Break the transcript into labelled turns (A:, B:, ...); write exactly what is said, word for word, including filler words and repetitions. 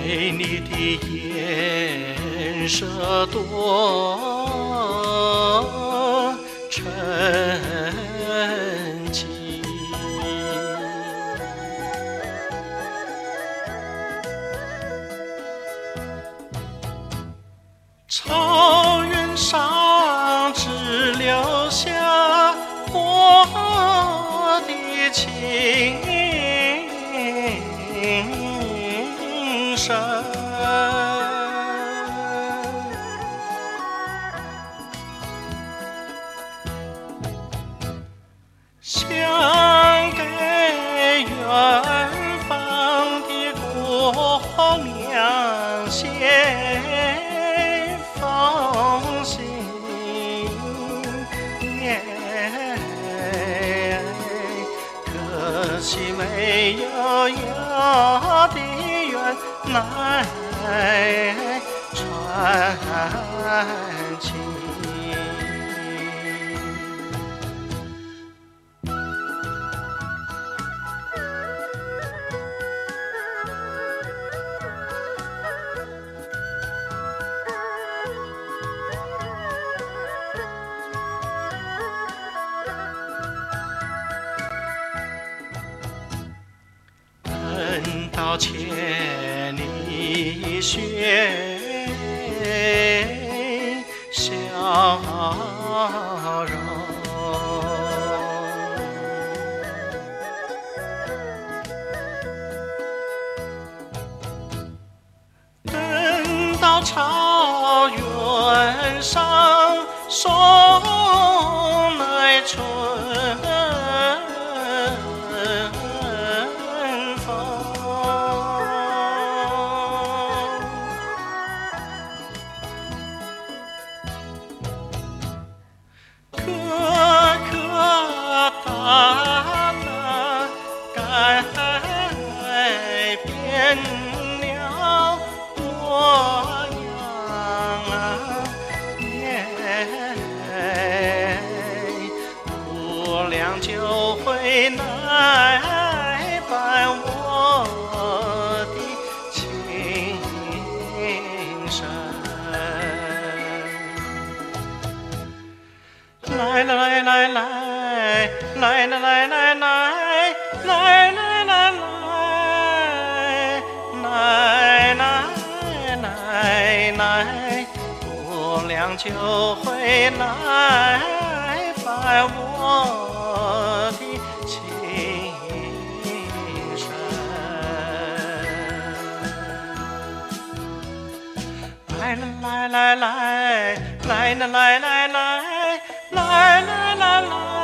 A: 对你的颜色多沉寂。草原上只留下我的情深，想给远方的姑娘写封信，可惜没有要的缘来传情。等到千里雪消融，等到草原上送来春改变了模样啊，不良就会来伴我的情深。来来来来来来来来来来来来来来来来来，不良就会来伴我的情深。来来来来来来来来来来来来来。